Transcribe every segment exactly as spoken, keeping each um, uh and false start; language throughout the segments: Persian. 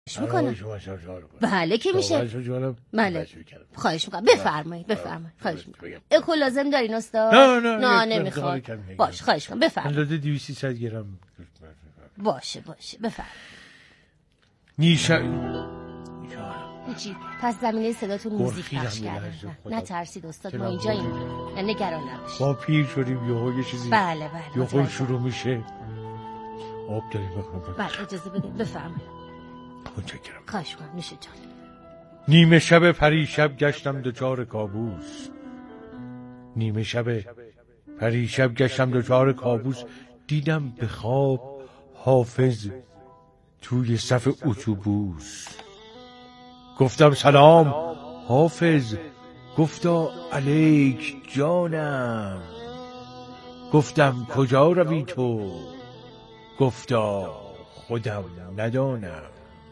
میکنم. بله که میشه. بله خواهش میکنم بفرمایید بفرمایید خواهش میکنم. اکو لازم دارین استاد؟ نه نه نه نمیخواد. باشه خواهش میکنم بفرمایید. اندازه دویست صد گرم. باشه باشه بفرمایید. نیشه هیچی. پس زمینه صداتون موزیک پخش کردن. نه ترسید استاد ما اینجا این نه نگران نباشید. ما پیر شدیم یهو یه چیزی بله بله یه خود شروع میشه. آب داریم بخورم. بله اجازه بدید بفرمایید. متشکرم. خواهش می‌کنم نوش جان. نیمه شب پریشب گشتم دچار کابوس. نیمه شب پریشب گشتم دچار کابوس. دیدم به خواب حافظ توی صف اتوبوس. گفتم سلام حافظ. گفتا علیک جانم. گفتم کجا روی تو؟ گفتا خودم ندانم.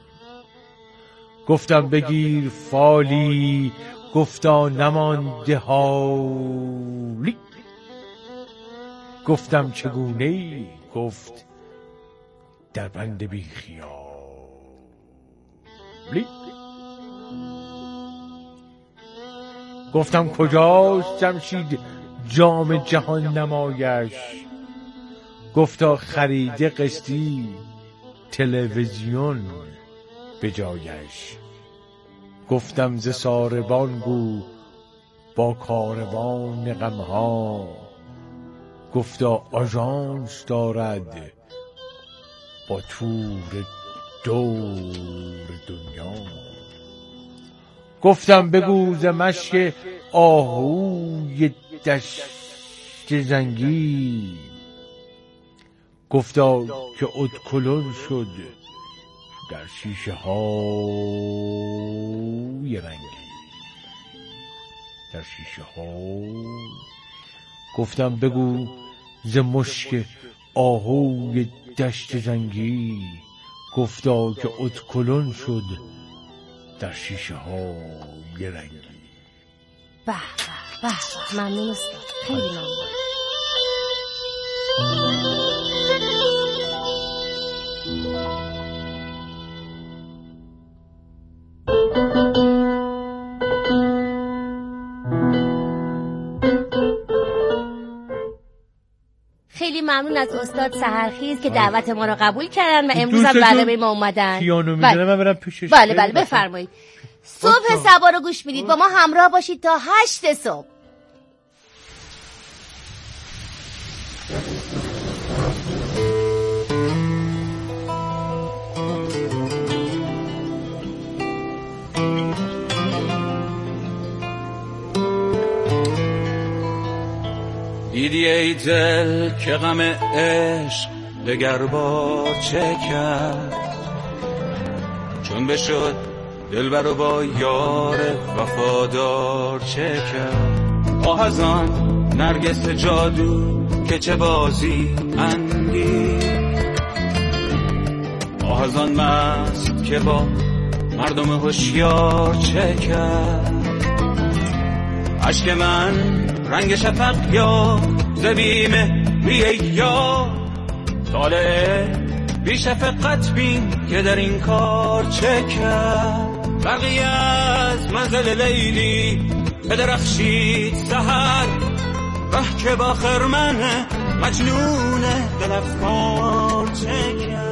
گفتم بگیر فالی. گفتا نمانده حالی. گفتم چگونه؟ گفت در بند بی خیالی. گفتم کجاست جمشید جام جهان نمایش؟ گفتا خریده قسطی تلویزیون به جایش. گفتم ز ساربان گو با کاروان غمها. گفتا آژانس دارد با تور دور دنیا. گفتم بگو ز مشک آهوی دشت زنگی. گفتا که ادکلون شد در شیشه های رنگی. در شیشه ها. گفتم بگو ز مشک آهوی دشت زنگی. گفتا که ادکلون شد در شیشه های رنگی. به به به ممنون استاد خیلی ممنون. خیلی ممنون از استاد سحرخیز که دعوت ما رو قبول کردن و امروز هم برنامه ما اومدن. پیانو میزنه من برم پیشش. بله بله بفرمایید. صبح صبا رو گوش میدید. با ما همراه باشید تا هشت صبح. دیدی ای دل که غم عشق دگر بار چه کرد؟ چون بشد دلبر و با یار وفادار چه کرد؟ آه از آن نرگس جادو که چه بازی انگیز. آه از آن مست که با مردم هوشیار چه کرد؟ عشق من رنگ شفق یا زبیم بیه یا طالع بی شفقت بین که در این کار چه کرد؟ بقیه از منزل لیلی به درخشید سحر. ره که با خرمن مجنون دل افکار چه کرد؟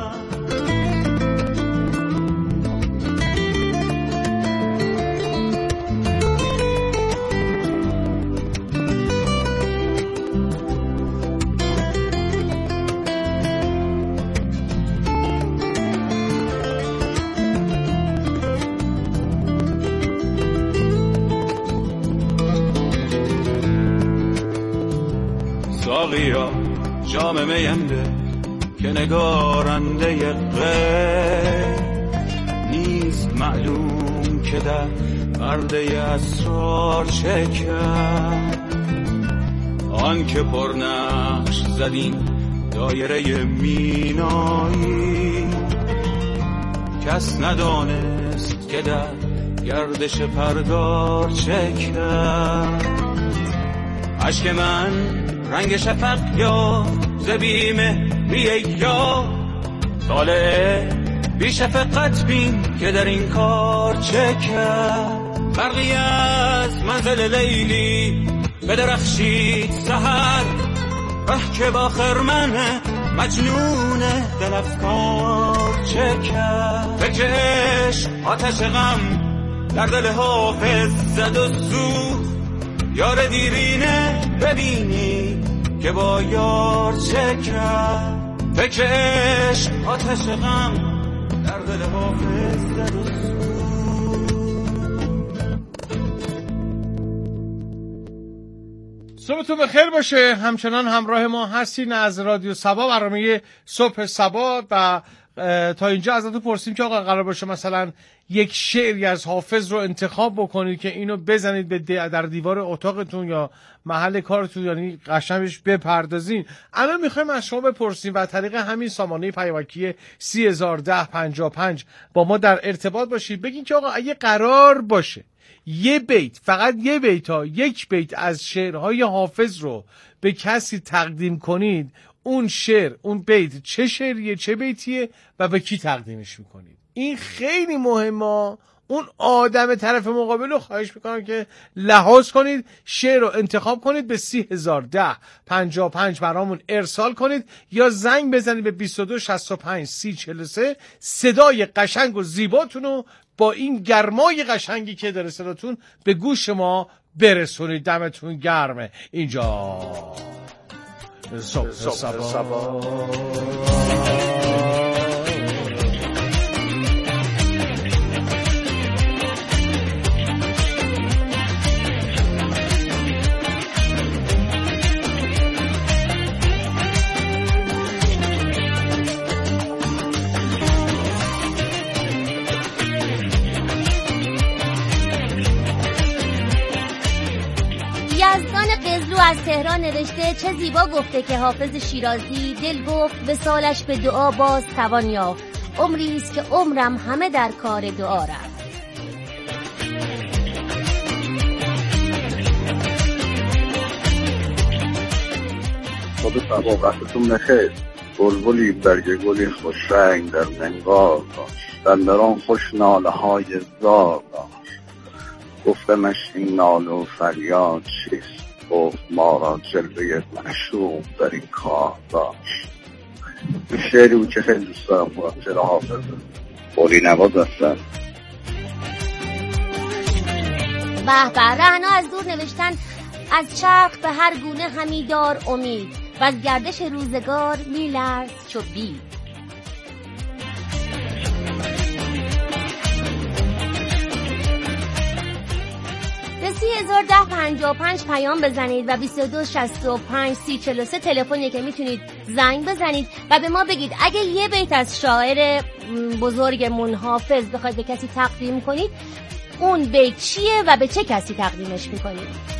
ساقیا جام میم ده که نگارنده غیب نیست معلوم که در پرده اسرار چه کرد؟ آن که پرنقش زدین دایره مینایی کس ندانست که در گردش پرگار چه کرد؟ عشق من رنگ شفق یا زبیم ریه یا طالع بی شفقت بین که در این کار چه کرد. برقی از منزل لیلی به درخشید سحر، اه که با خرمن مجنون دل افکار چه کرد. فکر عشق آتش غم در دل حافظ زد و سوخت، یار دیرینه ببینی که با یار چه کرد. فکر عشق آتش غم در دل حافظ زد و سوخت. صبحتون بخیر باشه. همچنان همراه ما هستین از رادیو سبا، برنامه صبح سبا، و تا اینجا ازتون پرسیم که آقا قرار باشه مثلا یک شعری از حافظ رو انتخاب بکنید که اینو بزنید به در دیوار اتاقتون یا محل کارتون، یعنی قشنگش بپردازین. الان میخوایم از شما بپرسیم و طریق همین سامانه پیامکی سی هزار و ده پنجاه و پنج با ما در ارتباط باشید. بگین که آقا اگه قرار باشه یه بیت، فقط یه بیت ها یک بیت از شعرهای حافظ رو به کسی تقدیم کنید، اون شعر، اون بیت چه شعریه، چه بیتیه و به کی تقدیمش میکنید. این خیلی مهمه. اون آدم طرف مقابل رو خواهش میکنم که لحاظ کنید، شعر رو انتخاب کنید، به سی هزار و ده پنجاه و پنج برامون ارسال کنید یا زنگ بزنید به بیست و دو شصت و پنج سی چهل و سه. صدای قشنگ و زیباتون رو با این گرمای قشنگی که داره صداتون به گوش ما برسونید. دمتون گرمه. اینجا صبح سبا. یزدان قزلو از تهران نوشته چه زیبا گفته که حافظ شیرازی، دل گفت به سالش به دعا باز توان یافت، عمری است که عمرم همه در کار دعا رفت. صبح سبا وقتتون بخیر. بلبلی برگ گلی خوش رنگ در منقار داشت، دندران خوش ناله های زار داشت. گفتمش این ناله و فریاد چیست؟ گفت ما را جلوه معشوق در این کار داشت. این شعری بود که خیلی دوست دارم، شعر حافظ. قولی نواز هستم. به به. رهنا از دور نوشتن از چرخ به هر گونه همیدار امید، و از گردش روزگار میلرز چو بید. به سی هزار و ده پنجاه و پنج پیام بزنید و بیست و دو شصت و پنج سی چهل و سه تلفنی که میتونید زنگ بزنید و به ما بگید اگه یه بیت از شاعر بزرگمون حافظ بخواید به کسی تقدیم کنید، اون بیت چیه و به چه کسی تقدیمش میکنید.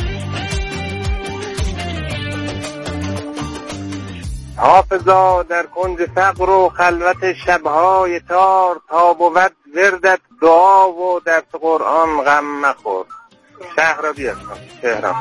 حافظا در کنج فقر و خلوت شبهای تار، تا بود وردت دعا و در قرآن غم مخور. شهرابی هستم، تهران.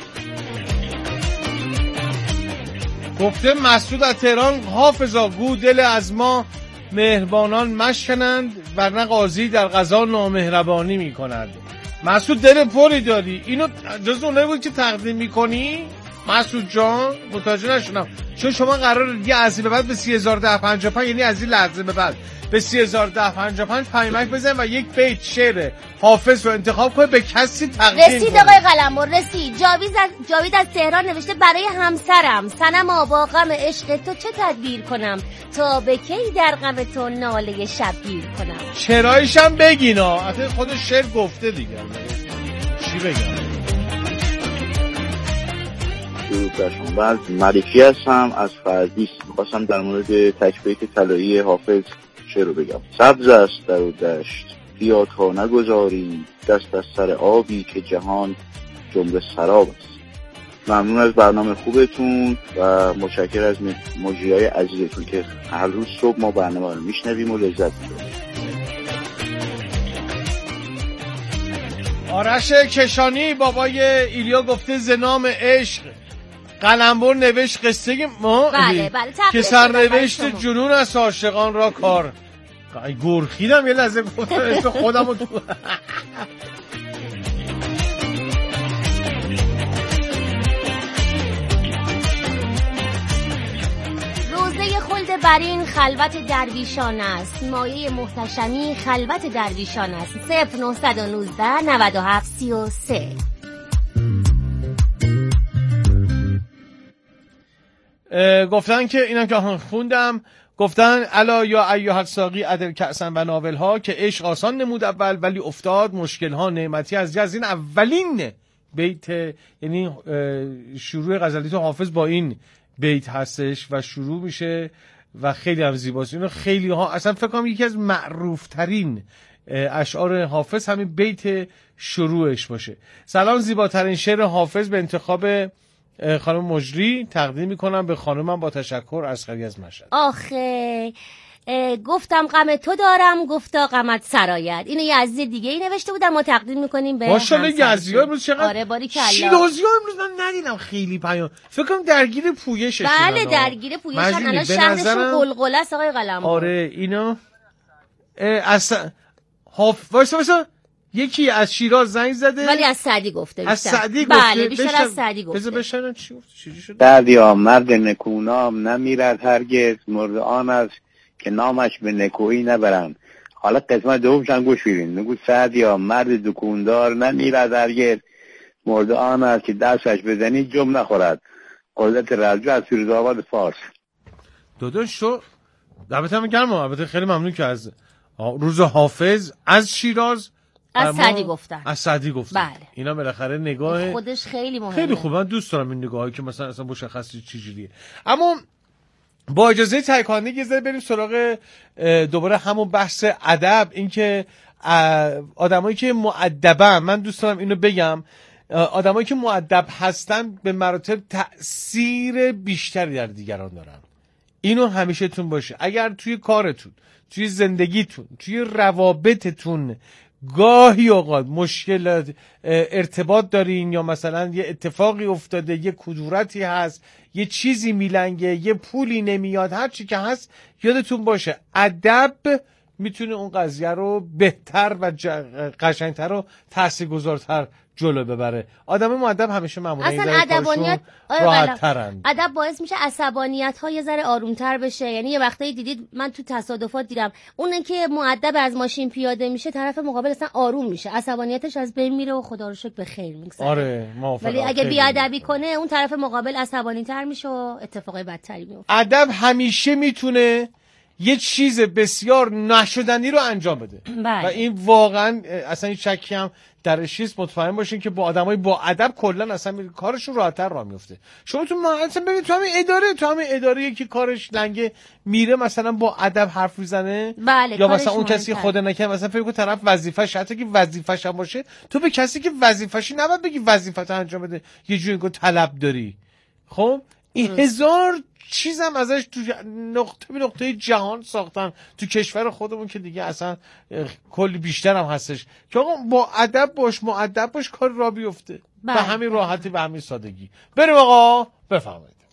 گفته مسعود از تهران، حافظا گو دل از ما مهربانان مشکنند، ورنه قاضی در قضا نامهربانی میکنند. مسعود دل پری داری، اینو جز اونه بود که تقدیم میکنی؟ مسعود جان متوجه نشونم، چون شما قرار یه از این به بعد به سی هزار و ده پنجاه و پنج، یعنی از این لحظه به بعد به سی هزار و ده پنجاه و پنج پیامک بزن و یک بیت شعر حافظ رو انتخاب کنه به کسی تقدیم کنه. رسید آقای قلمبر، رسید. جاوید از جاوید از تهران نوشته برای همسرم صنما با غم عشق تو چه تدبیر کنم، تا به کی در غم تو ناله شبگیر کنم. شعرهایش هم بگینا، حتی خود شعر گفته دیگه. چی بگم؟ بعد ملکی هستم از فردیس. میخواستم در مورد تک بیت طلایی حافظ شعر رو بگم. سبز است در و دشت بیا تا نگذاری، دست از سر آبی که جهان جمله سراب است. ممنون از برنامه خوبتون و متشکر از مجریای عزیزتون که هر روز صبح ما برنامه رو میشنویم و لذت میبریم. آرش کشانی بابای ایلیا گفته زنام عشق، قلمبر نوشت قصه ما بله بله که سرنوشت جنون است عاشقان را کار گرخیدم یه لحظه گفتم اسم خودم رو تو روزه خلد برین خلوت درویشان است، مایه محتشمی خلوت درویشان است. صفر نهصد و نوزده نود و هفت سی و سه. گفتن که اینم که خوندم، گفتن الا یا ایها الساقی عدل کأسن و ناول ها که عشق آسان نمود اول ولی افتاد مشکل ها نعمتی از جز. این اولین بیت، یعنی شروع غزلی تو حافظ با این بیت هستش و شروع میشه و خیلی هم زیباست. اینو خیلی ها اصلا فکر کنم یکی از معروف ترین اشعار حافظ همین بیت شروعش باشه. سلام، زیباترین شعر حافظ به انتخاب خانم مجری تقدیم میکنم به خانمم با تشکر. عسکری از مشهد. آخه گفتم غم تو دارم گفتا غمت سرایت. اینو یه عزیز دیگه ای نوشته بودم، ما تقدیم میکنیم به ماشاءالله. یزدی‌ها امروز چقدر آره باری کلا. شیرازی‌ها امروز من ندیدم خیلی پیام، فکر کنم درگیر پویششون. بله درگیر پویشن، الان شهرشون قلقله است آقای قلمبر. آره اینا اصلا حاف وایسا وایسا یکی از شیراز زنگ زده ولی از سعدی گفته. از سعدی گفته. بله بیشتر بشن... از سعدی گفته. بذار بشنن چی گفت. چیزی شده؟ سعدیا مرد نکونام نمیرد هرگز، مرد آن است که نامش به نکویی نبرند. حالا قسمت دومش هم گوش بدین. میگه سعدیا مرد دکوندار نمیرد هرگز، مرد آن است که دستش بزنی جم نخورد. قدرت رجوع از فیروزآباد فارس. داداش تو دعوتم گرم. البته خیلی ممنون که از روز حافظ از شیراز از سعدی گفتن. از سعدی گفتن. بله. اینا بالاخره نگاه خودش خیلی مهمه. خیلی خوب، من دوست دارم این نگاهی که مثلا اصلا مشخصی چه جوریه. اما با اجازه تایکانی یه ذره بریم سراغ دوباره همون بحث ادب. این که آدمایی که مؤدبن، من دوست دارم اینو بگم، آدمایی که مؤدب هستن به مراتب تأثیر بیشتری در دیگران دارن. اینو همیشه تون باشه. اگر توی کارتون، توی زندگیتون، توی روابطتون گاهی اوقات مشکل ارتباط دارین یا مثلا یه اتفاقی افتاده، یه کدورتی هست، یه چیزی میلنگه، یه پولی نمیاد، هر چی که هست، یادتون باشه ادب میتونه اون قضیه رو بهتر و قشنگتر و تاثیرگذارتر جلو ببره. آدم مؤدب همیشه معمولا اصلا ادبانیت راحت‌ترن. ادب باعث میشه عصبانیت ها یه ذره آرومتر بشه. یعنی یه وقتایی دیدید، من تو تصادفات دیدم، اون که مؤدب از ماشین پیاده میشه، طرف مقابل اصلا آروم میشه، عصبانیتش از بین میره و خدا رو شکر به خیر میگذره. آره موافقم. ولی اگه بی‌ادبی کنه اون طرف مقابل عصبانی تر میشه و اتفاقای بدتری میفته. ادب همیشه میتونه یه چیز بسیار نشدنی رو انجام بده. بله. و این واقعا اصلا این شکی هم درش نیست. مطمئن باشین که با آدمای با ادب کلا اصلا کارشون راحت‌تر راه میفته. شما تو مثلا ببین تو همین اداره تو همین اداره که کارش لنگه میره مثلا با ادب حرف میزنه، بله، یا مثلا اون کسی خود نکنه، مثلا فکر کن طرف وظیفه‌ش، حتی که وظیفه‌ش هم باشه، تو به کسی که وظیفه‌ش نباید بگی وظیفه‌ت انجام بده، یه جوری که طلب داری. خب این هزار چیزم ازش تو نقطه به نقطه جهان ساختن، تو کشور خودمون که دیگه اصلا کلی بیشتر هم هستش که آقا با ادب باش، مؤدب باش، کار را بیفته. به همین راحتی، به همین سادگی. بریم آقا بفرمایید.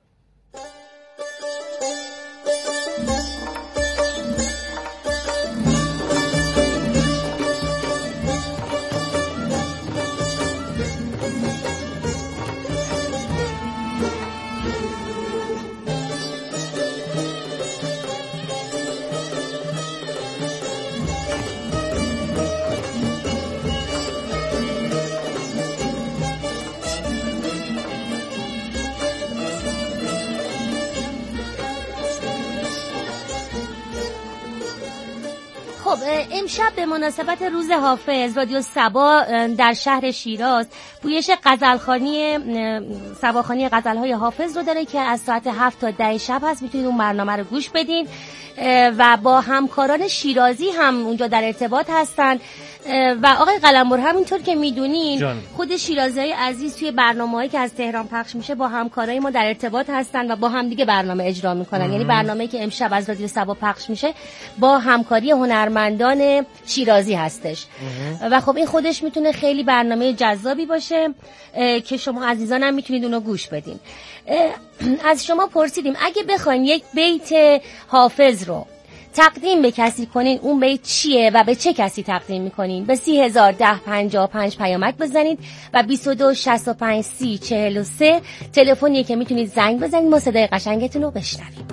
خب امشب به مناسبت روز حافظ رادیو صبا در شهر شیراز پویش غزلخوانی صباخوانی غزل‌های حافظ رو داره که از ساعت هفت تا ده شب هست. میتونید اون برنامه رو گوش بدین و با همکاران شیرازی هم اونجا در ارتباط هستن. و آقای قلمبر همینطور که میدونین خود شیرازی‌های عزیز توی برنامه‌هایی که از تهران پخش میشه با همکارای ما در ارتباط هستن و با هم دیگه برنامه اجرا میکنن. یعنی برنامه‌ای که امشب از رادیو صبا پخش میشه با همکاری هنرمندان شیرازی هستش. و خب این خودش میتونه خیلی برنامه جذابی باشه که شما عزیزانم میتونید اونو گوش بدین. از شما پرسیدیم اگه بخوایم یک بیت حافظ رو تقدیم به کسی کنین اون بیت چیه و به چه کسی تقدیم میکنین. به سی هزار ده پنجاه و پنج پیامک بزنید و بیست و دو شصت و پنج سی چهل و سه تلفنیه که میتونید زنگ بزنید ما صدای قشنگتون رو بشنویم.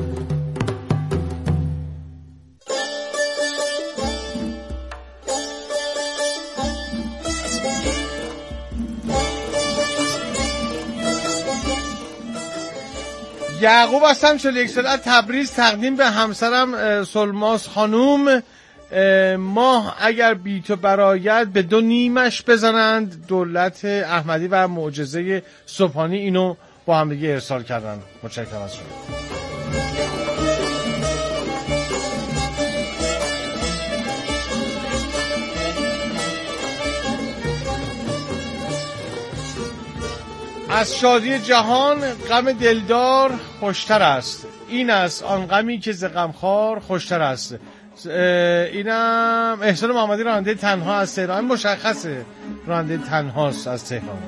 یعقوب هستم چهل و یک ساله از تبریز. تقدیم به همسرم سلماس خانوم. ماه اگر بی تو برآید به دو نیمش بزنند. دولت احمدی و معجزه صبحانی اینو با هم دیگه ارسال کردن. متشکرم از شما. از شادی جهان غم دلدار خوشتر است. این است آن غمی که ز غمخوار خوشتر است. اینم احسان محمدی راننده تنها از تهران. مشخصه راننده تنهاست از تهران.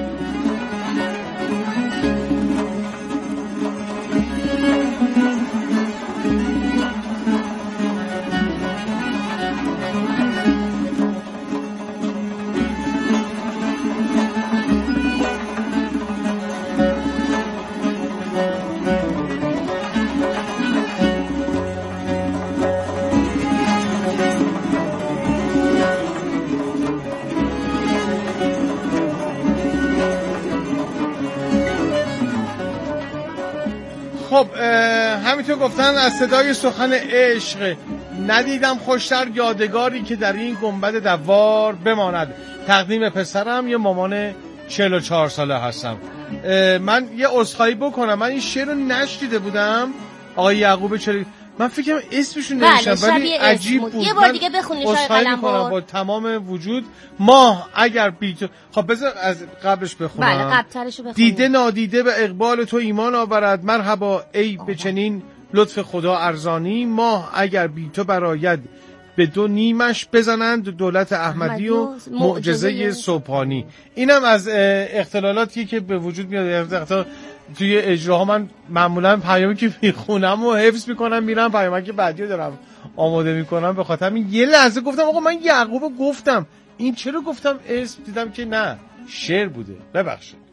خب همینطور گفتن از صدای سخن عشق ندیدم خوشتر یادگاری که در این گنبد دوار بماند. تقدیم پسرم یه مامان چهل و چهار ساله هستم. من یه عذرخواهی بکنم، من این شعر رو نشنیده بودم. آقای یعقوب چلی من فکرم اسمشون نمیشم ولی عجیب بود. یه بار دیگه بخونید شای قلمبر با تمام وجود. ماه اگر بی تو. خب بذار از قبلش بخونم. بله قبلترشو بخونید. دیده نادیده به اقبال تو ایمان آورد. مرحبا ای به چنین لطف خدا ارزانی. ماه اگر بی تو برآید به دو نیمش بزنند. دولت احمدی و معجزه صبحانی. اینم از اختلالاتی که به وجود میاد. توی اجراها من معمولا پیامی که میخونم و حفظ میکنم میرم پیامی که بعدی دارم آماده میکنم. به خاطر این یه لحظه گفتم آقا من یعقوب گفتم این چرا گفتم اسم، دیدم که نه شعر بوده. ببخشید.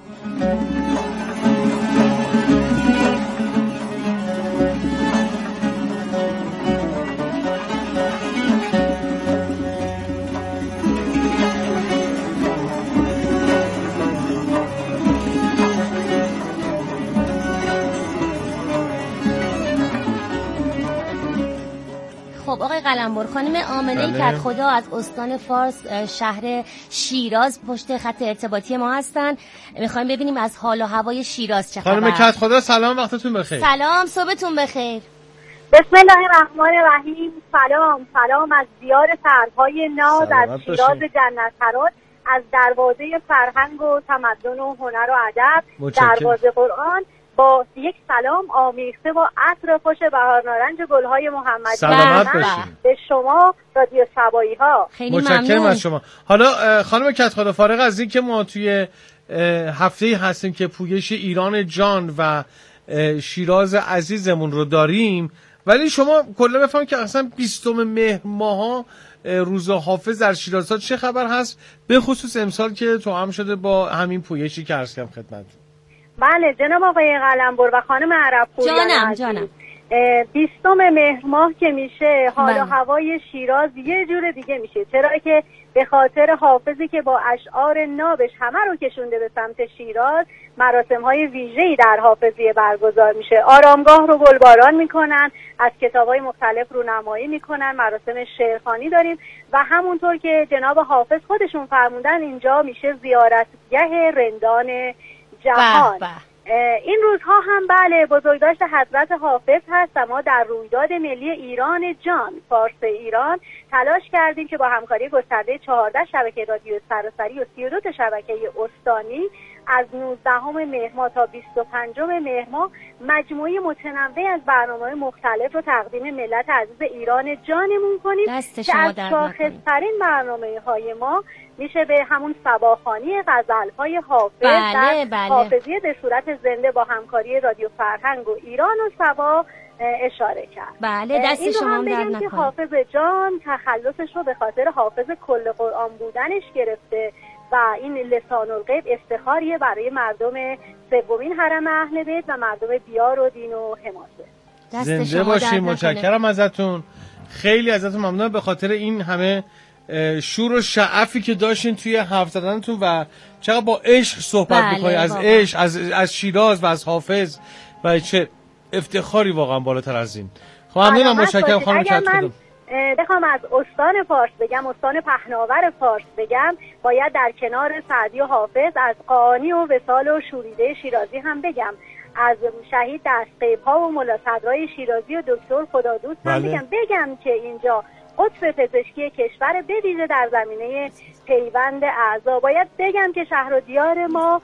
خب آقای قلمبر، خانم آمنه کت خدا از استان فارس شهر شیراز پشت خط ارتباطی ما هستن. میخوایم ببینیم از حال و هوای شیراز چه خبر. خانم کت خدا سلام، وقتتون بخیر. سلام، صبحتون بخیر. بسم الله الرحمن الرحیم. سلام سلام از دیار سرهای ناز، از شیراز جنت حرات، از دروازه فرهنگ و تمدن و هنر و ادب، دروازه قرآن، با یک سلام آمیخته با عطر خوش بهار نارنج گلهای محمدی. سلامت باشید به شما رادیو سبایی ها. خیلی متشکرم از شما. حالا خانم کت خدا، فارغ از این که ما توی هفته هستیم که پویش ایران جان و شیراز عزیزمون رو داریم، ولی شما کلا بفهم که اصلا بیستم مهر ماه روز حافظ در شیراز ها چه خبر هست، به خصوص امسال که تو هم شده با همین پویشی که عرض کردم خدمت. بله جناب آقای قلمبر و خانم عرب‌پوریان، جانم جانم بیستم مهر ماه که میشه حال و هوای شیراز یه جور دیگه میشه، چرا که به خاطر حافظی که با اشعار نابش همه رو کشونده به سمت شیراز، مراسم های ویژه‌ای در حافظیه برگزار میشه. آرامگاه رو گلباران میکنن، از کتاب‌های مختلف رونمایی میکنن، مراسم شعرخوانی داریم و همونطور که جناب حافظ خودشون فرمودن اینجا میشه زیارتگاه رندان جهان. بح بح. این روزها هم بله بزرگداشت حضرت حافظ هست و ما در رویداد ملی ایران جان فارس ایران تلاش کردیم که با همکاری گسترده چهارده شبکه رادیو سراسری و سی و دو تا شبکه استانی از نوزدهم مهر ماه تا بیست و پنجم مهر ماه مجموعه متنوع از برنامه‌های مختلف رو تقدیم ملت عزیز ایران جانمون کنیم که از شاخص‌ترین برنامه‌های ما میشه به همون صباخوانی غزل‌های حافظ بله، در بله. حافظیه به صورت زنده با همکاری رادیو فرهنگ و ایران و صبا اشاره کرد. بله دست این رو شما هم در بگم که نکنه. حافظ جان تخلصش رو به خاطر حافظ کل قرآن بودنش گرفته و این لسان الغیب افتخاریه برای مردم سومین حرم اهل بیت و مردم دیار و دین و حماسه. زنده باشین، متشکرم ازتون، خیلی ازتون ممنونم به خاطر این همه شور و شعفی که داشتین توی حرف زدنتون و چقدر با عشق صحبت بله می‌کنید، از عشق، از از شیراز و از حافظ و چه افتخاری واقعا بالاتر از این. خب ممنونم، متشکرم خانم کدخدا. بخوام از استان فارس بگم، استان پهناور فارس بگم، باید در کنار سعدی و حافظ از قانی و وصال و شوریده شیرازی هم بگم، از شهید دستقیب‌ها و ملا صدرای شیرازی و دکتر خدادوست هم بله. بگم بگم که اینجا قطب پزشکی کشور به ویژه در زمینه پیوند اعضا. باید بگم که شهر و دیار ما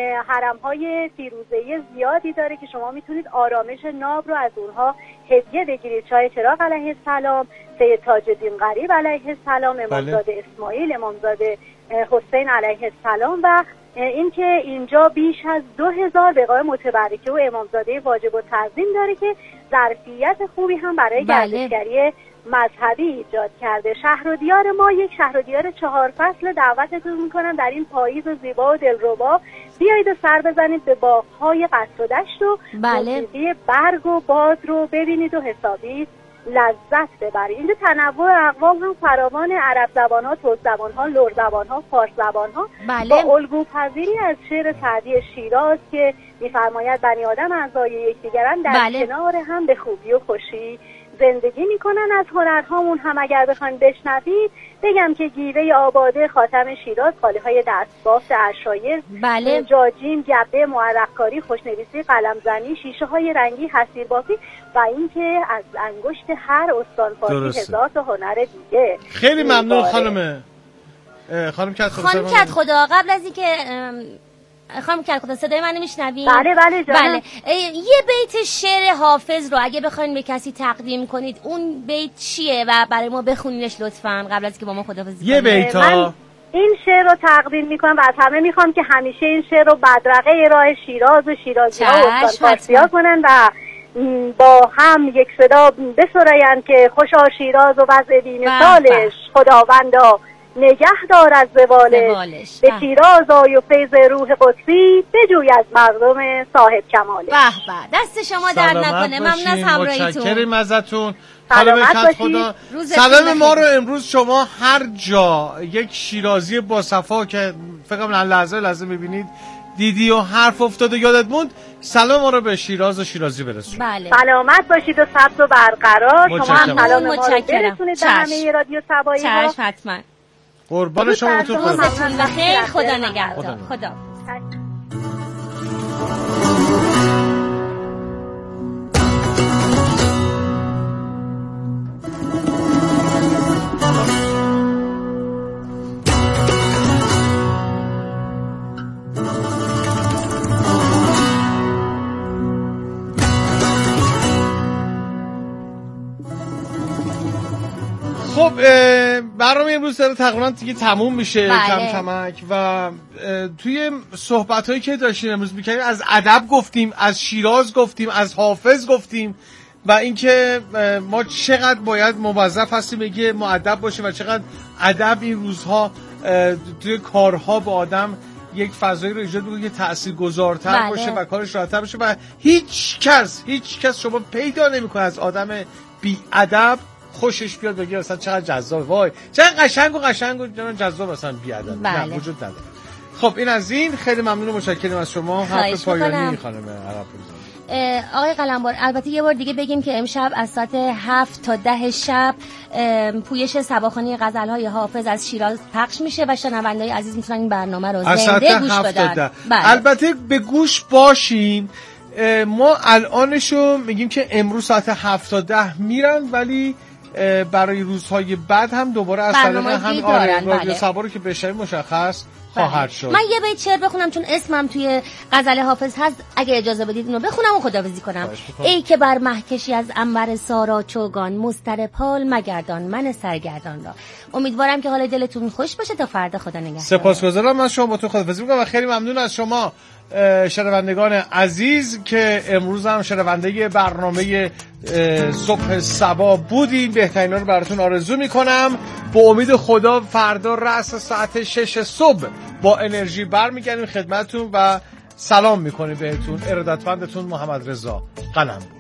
حرم‌های فیروزه‌ای زیادی داره که شما میتونید آرامش ناب رو از اونها هدیه بگیرید. شاه چراغ علیه السلام، سید تاج الدین غریب علیه السلام، امامزاده اسماعیل، امامزاده حسین علیه السلام و اینکه اینجا بیش از دو هزار بقای متبرکه و امامزاده واجب التعظیم داره که ظرفیت خوبی هم برای بله. گردشگری مذهبی ایجاد کرده. شهر و دیار ما یک شهر و دیار چهار فصل. دعوتتون میکنم در این پاییز زیبا و دلربا بیایید و سر بزنید به باغ‌های قصر و دشت و بله. موسیقی برگ و باد رو ببینید و حسابی لذت ببرید. اینجا تنوع اقوام هم فراوان، عرب زبان‌ها، ترک زبان‌ها، لر زبان‌ها، فارس زبان‌ها بله. با الگوپذیری از شعر سعدی شیراز که می‌فرماید بنی آدم اعضای یکدیگرند در بله. کنار هم به خوبی و خوشی زندگی میکنن. از هنرهامون هم اگر بخواید بشنوید بگم که گیوه آباده، خاتم شیراز، خالیهای دستبافت عشایر، بله. جاجیم، گبه، معرقکاری، خوشنویسی، قلمزنی، شیشه های رنگی، حصیربافی و اینکه از انگشت هر استان فارسی هزار تا هنر دیگه. خیلی ممنون خانم خانم کدخدا. خانم کدخدا قبل از اینکه خانم کدخدا صدای منو میشنوید؟ بله بله جانم. بله. یه بیت شعر حافظ رو اگه بخواید به کسی تقدیم کنید اون بیت چیه و برای ما بخونینش لطفاً قبل از اینکه با ما خداحافظی کنید. یه بیت ها. این شعر رو تقدیم میکنم و از همه میخوام که همیشه این شعر رو بدرقه راه شیراز و شیرازی ها و استان فارسی‌ها کنن و با هم یک صدا بسرایند که خوشا شیراز و وضع دین سالش، خداوندا نگه دار از زوالش، به شیراز آی و فیض روح قدسی بجوی از مردم صاحب کمالش. به به، دست شما درد نکنه. ممنون از همراهیتون. متشکرم ازتون خانم کدخدا. سلام ما رو امروز شما هر جا یک شیرازی با صفا که فکر کنم لحظه لحظه میبینید دیدی و حرف افتاد و یادت موند، سلام ما رو به شیراز و شیرازی برسون. بله. سلامت باشید و سبز و برقرار. شما هم سلام ما رو برسونید به همه رادیو سبایی ها. چشم حتما. قربان شما تو خدا. خیر، خدا نگهدار. خدا. خب برنامه امروز داره تقریبا دیگه تموم میشه. بله. کم کمک و توی صحبت هایی که داشتیم امروز میکنیم از ادب گفتیم، از شیراز گفتیم، از حافظ گفتیم و اینکه ما چقدر باید موظف هستیم بگه مؤدب باشیم و چقدر ادب این روزها توی کارها با آدم یک فضایی رو ایجاد میکنه که تاثیرگذارتر بله. باشه و کارش راحت‌تر باشه و هیچ کس هیچ کس شما پیدا نمیکنه از آدم بی ادب خوشش بیاد بگه مثلا چقدر جذاب، وای چقدر قشنگ و قشنگ و جذاب مثلا بی ادب. بله. نه وجود نداره. خب این از این. خیلی ممنون و متشکرم از شما. حرف پایانی خانم عرب‌پور. آقای قلمبر البته یه بار دیگه بگیم که امشب از ساعت هفت تا ده شب پویش سباخانی غزل‌های حافظ از شیراز پخش میشه و شنونده‌های عزیز میتونن این برنامه رو زنده گوش بدن. بله. البته به گوش باشین. ما الانشو میگیم که امروز ساعت هفت تا ده میرن ولی برای روزهای بعد هم دوباره از طریق هم آره رادیو سبا رو که بشنوید مشخص خواهد شد. من یه بیت شعر بخونم چون اسمم توی غزل حافظ هست، اگه اجازه بدید اونو بخونم و خداحافظی کنم. ای که بر مهکشی از عنبر سارا چوگان، مضطرب حال مگردان من سرگردان را. امیدوارم که حال دلتون خوش باشه تا فردا. خدا نگهدار. سپاسگزارم از شما. با تو خداحافظی می‌کنم و خیلی ممنون از شما شنوندگان عزیز که امروز هم شنونده برنامه صبح صبا بودین، بهترین رو براتون آرزو میکنم. با امید خدا فردا رأس ساعت شش صبح با انرژی برمیگردیم خدمتتون و سلام میکنیم بهتون. ارادتمندتون محمد رضا قلمبر.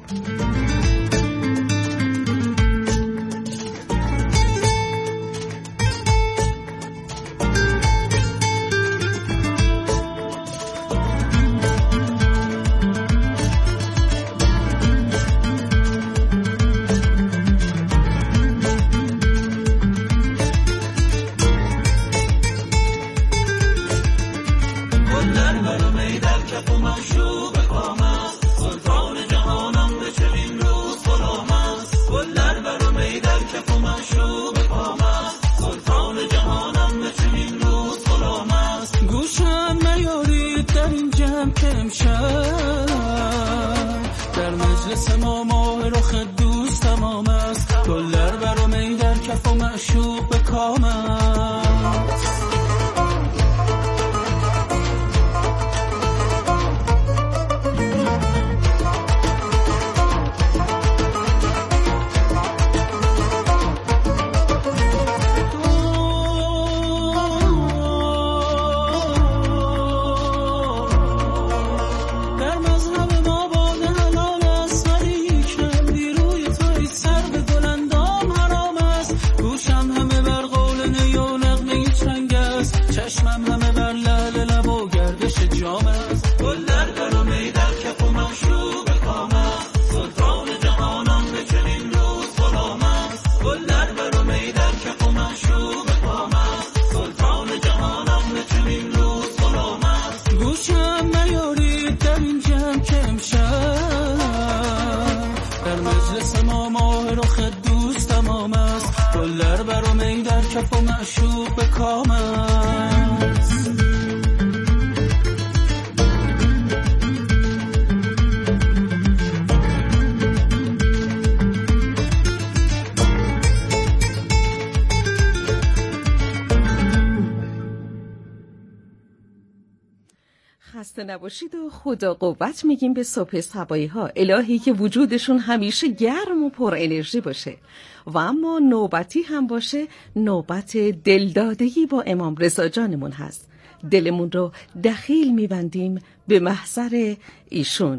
خسته نباشید و خدا قوت میگیم به صبح صبایی ها. الهی که وجودشون همیشه گرم و پر انرژی باشه و اما نوبتی هم باشه، نوبت دلدادگی با امام رضا جانمون هست. دلمون رو دخیل میبندیم به محضر ایشون.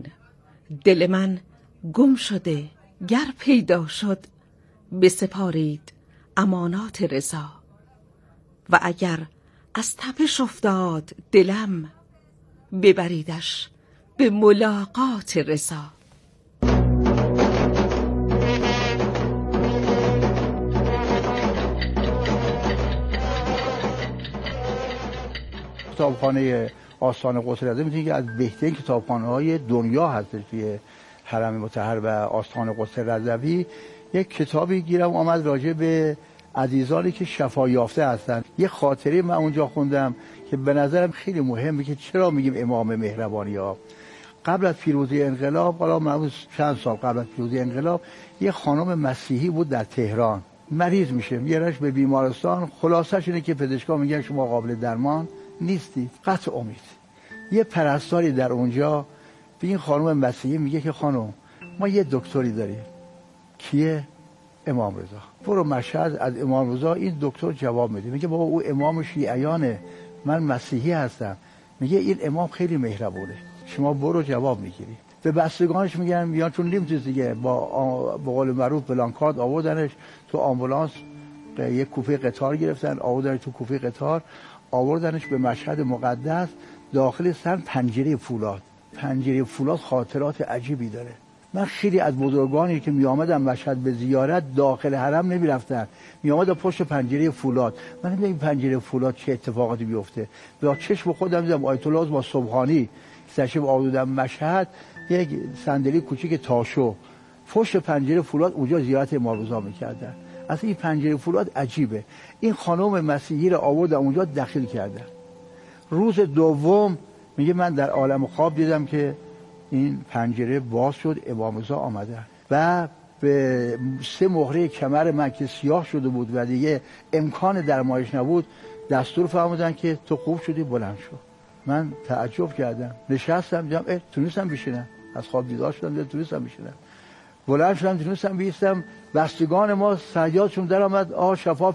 دل من گم شده گر پیدا شد، بسپارید امانات رضا. و اگر از تپش افتاد دلم، ببریدش به ملاقات رضا. کتابخانه آستان قدس رضوی میتونید که از بهترین کتابخانه‌های دنیا هستش توی حرم مطهر و آستان قدس رضوی. یک کتابی گیرم آمد راجع به عزیزانی که شفا یافته هستن. یه خاطره من اونجا خوندم که به نظرم خیلی مهمه که چرا میگیم امام مهربانی ها. قبل از پیروزی انقلاب، حالا من چند سال قبل از پیروزی انقلاب، یه خانم مسیحی بود در تهران، مریض میشه، میارنش به بیمارستان. خلاصش اینه که پزشکا میگن شما قابل درمان نیستید، قطع امید. یه پرستاری در اونجا به این خانم مسیحی میگه که خانم ما یه دکتری داریم. کیه؟ امام رضا. برو مشهد از امام رضا. این دکتر جواب میده، میگه بابا او امام شیعیانه، من مسیحی هستم. میگه این امام خیلی مهربونه، شما برو جواب میگیری. به بستگانش میگن میان، چون نمیتونست دیگه، با به قول معروف بلانکارد آوردنش تو آمبولانس، یک کوپه قطار گرفتن آوردنش تو کوپه قطار، آوردنش به مشهد مقدس. داخل سن پنجره فولاد، پنجره فولاد خاطرات عجیبی داره. من خیلی از بزرگانی که می آمدن مشهد به زیارت داخل حرم نمی رفتن، می آمدن پشت پنجره فولاد. من نمیدونم این پنجره فولاد چه اتفاقاتی بیفته. با چشم خودم دیدم آیت الله با سبحانی تشریف آوردن مشهد، یک صندلی کوچیک تاشو پشت پنجره فولاد، اونجا زیارت امام رضا می‌کردن. اصلا این پنجره فولاد عجیبه. این خانم مسیحی رو آوردن اونجا داخل کردن. روز دوم میگه من در عالم خواب دیدم که این پنجره باز شد، امام رضا آمدن و به سه مهره کمر من که سیاه شده بود و دیگه امکان درمایش نبود، دستور فرمودن که تو خوب شدی، بلند شو. من تعجب کردم، نشستم دیدم اه تونستم بشینم، از خواب بیدار شدم تونستم بشینم، بلند شدم تونستم بیستم، بستگان ما صیادشون در آمد، آه شفاف